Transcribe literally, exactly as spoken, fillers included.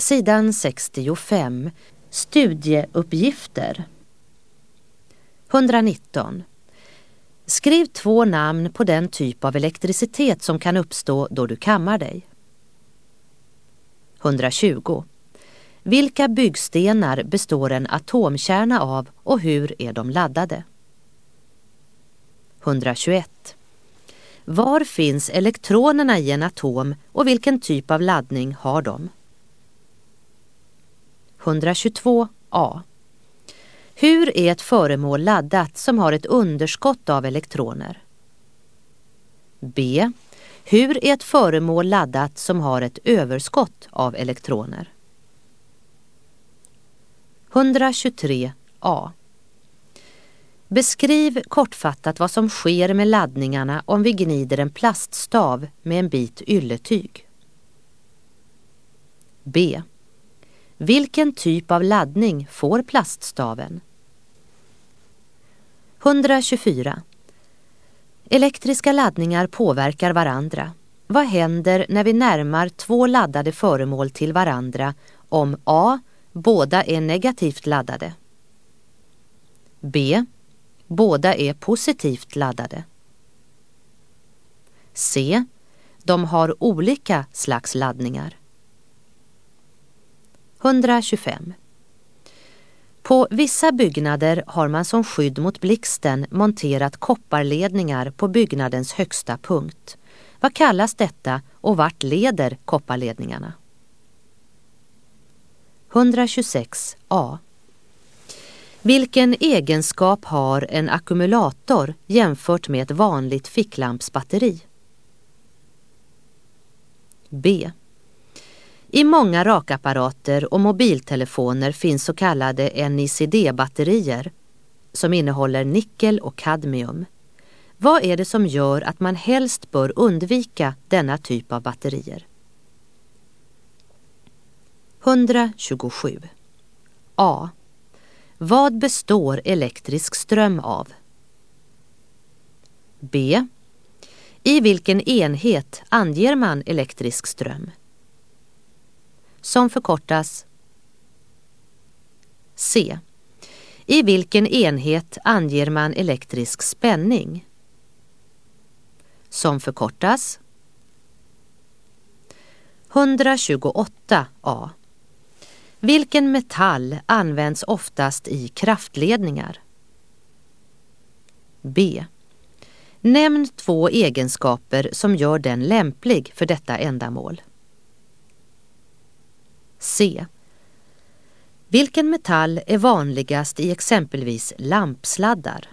Sidan sextiofem. Studieuppgifter. etthundranitton. Skriv två namn på den typ av elektricitet som kan uppstå då du kammar dig. etthundratjugo. Vilka byggstenar består en atomkärna av och hur är de laddade? etthundratjugoett. Var finns elektronerna i en atom och vilken typ av laddning har de? etthundratjugotvå a. Hur är ett föremål laddat som har ett underskott av elektroner? B. Hur är ett föremål laddat som har ett överskott av elektroner? etthundratjugotre a. Beskriv kortfattat vad som sker med laddningarna om vi gnider en plaststav med en bit ylletyg. B. Vilken typ av laddning får plaststaven? etthundratjugofyra. Elektriska laddningar påverkar varandra. Vad händer när vi närmar två laddade föremål till varandra om A. Båda är negativt laddade? B. Båda är positivt laddade? C. De har olika slags laddningar. etthundratjugofem. På vissa byggnader har man som skydd mot blixten monterat kopparledningar på byggnadens högsta punkt. Vad kallas detta och vart leder kopparledningarna? etthundratjugosex a. Vilken egenskap har en ackumulator jämfört med ett vanligt ficklampsbatteri? B. I många rakapparater och mobiltelefoner finns så kallade N I C D-batterier som innehåller nickel och kadmium. Vad är det som gör att man helst bör undvika denna typ av batterier? etthundratjugosju a. Vad består elektrisk ström av? B. I vilken enhet anger man elektrisk ström? Som förkortas C. I vilken enhet anger man elektrisk spänning? Som förkortas etthundratjugoåtta a. Vilken metall används oftast i kraftledningar? B. Nämn två egenskaper som gör den lämplig för detta ändamål. C. Vilken metall är vanligast i exempelvis lampsladdar?